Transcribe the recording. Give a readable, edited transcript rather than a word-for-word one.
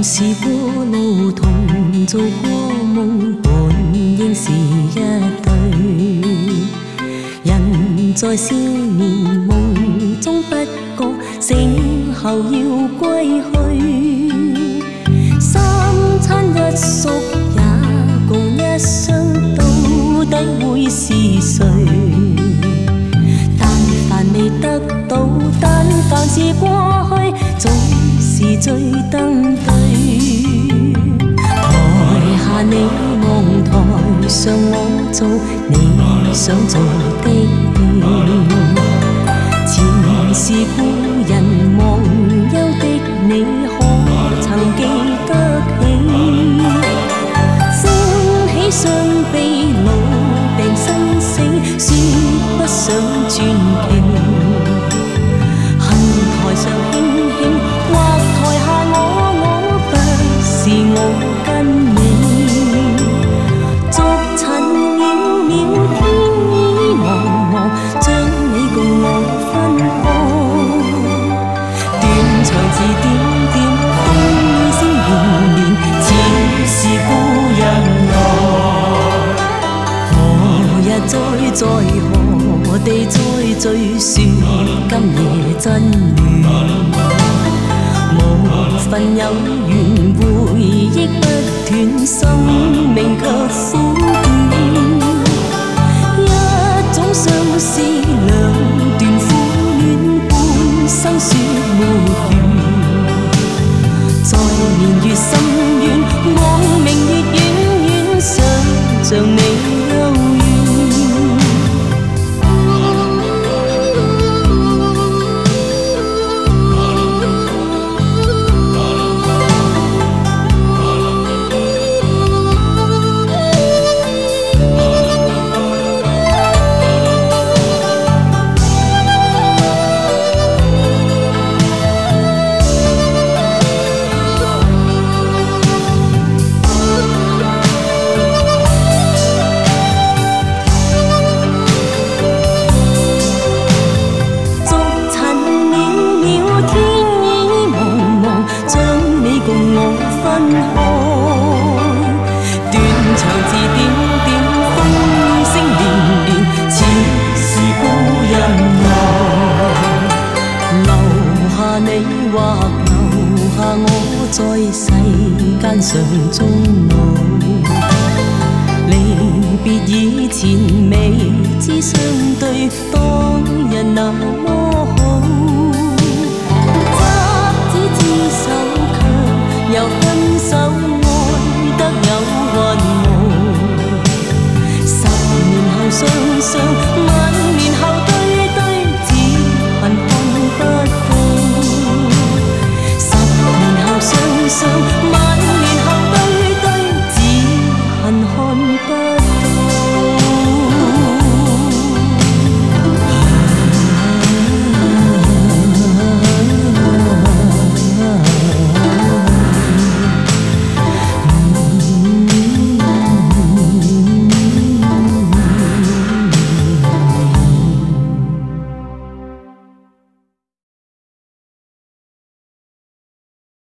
是过路同做过梦，本应是一对。人在少年梦中不觉，醒后要归去。三餐一宿也共一生，到底會是誰？但凡未得到，但凡是過去，總是最登對。台下你望，台上我做你想做的戲。前是故人忘憂的你，可曾記得起？歡喜傷悲老病生死，說不上傳奇。恨台上輕輕，或台下我不是我跟你。逐塵渺渺，天意茫茫，將你共我分開。斷腸字點點，風雨聲連連，似是故人來。何日再何地再聚，說今夜真暖。無份有緣，回憶不斷，生命卻苦短。一種相思，兩段苦戀，半生說沒完。在年月深遠，光明月遠遠，想像你幽怨。在世間上終老，離別以前未知相對，當日那麼好。